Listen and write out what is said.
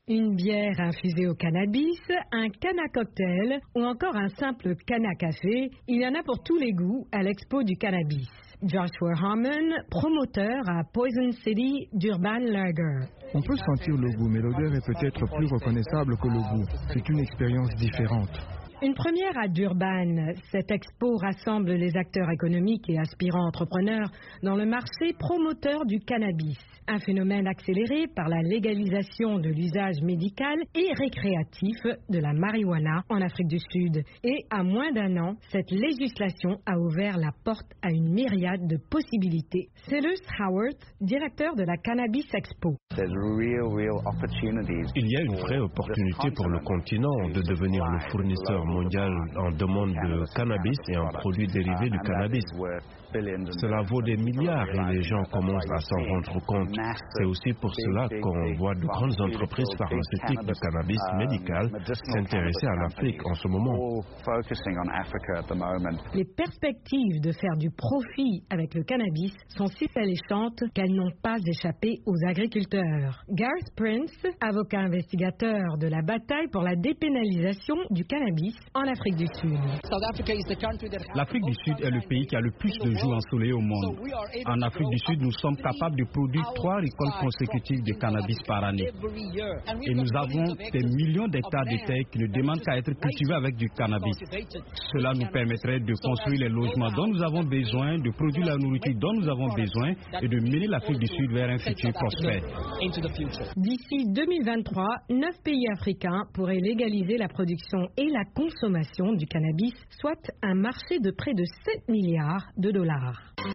Une bière infusée au cannabis, un canna cocktail ou encore un simple canna café, il y en a pour tous les goûts à l'expo du cannabis. Joshua Harmon, promoteur à Poison City d'Urban Lager. On peut sentir le goût, mais l'odeur est peut-être plus reconnaissable que le goût. C'est une expérience différente. Une première à Durban, cette expo rassemble les acteurs économiques et aspirants entrepreneurs dans le marché promoteur du cannabis. Un phénomène accéléré par la légalisation de l'usage médical et récréatif de la marijuana en Afrique du Sud. Et à moins d'1 an, cette législation a ouvert la porte à une myriade de possibilités. C'est Lewis Howard, directeur de la Cannabis Expo. Il y a une vraie opportunité pour le continent de devenir le fournisseur mondial en demande de cannabis et en produits dérivés du cannabis. Cela vaut des milliards et les gens commencent à s'en rendre compte. C'est aussi pour cela qu'on voit de grandes entreprises pharmaceutiques de cannabis médical s'intéresser à l'Afrique en ce moment. Les perspectives de faire du profit avec le cannabis sont si alléchantes qu'elles n'ont pas échappé aux agriculteurs. Gareth Prince, avocat investigateur de la bataille pour la dépénalisation du cannabis en Afrique du Sud. L'Afrique du Sud est le pays qui a le plus de jours ensoleillés au monde. En Afrique du Sud, nous sommes capables de produire 3 récoltes consécutives de cannabis par année. Et nous avons des millions d'hectares de terre qui ne demandent qu'à être cultivés avec du cannabis. Cela nous permettrait de construire les logements dont nous avons besoin, de produire la nourriture dont nous avons besoin et de mener l'Afrique du Sud vers un futur prospère. D'ici 2023, 9 pays africains pourraient légaliser la production et la consommation du cannabis, soit un marché de près de 7 milliards de dollars.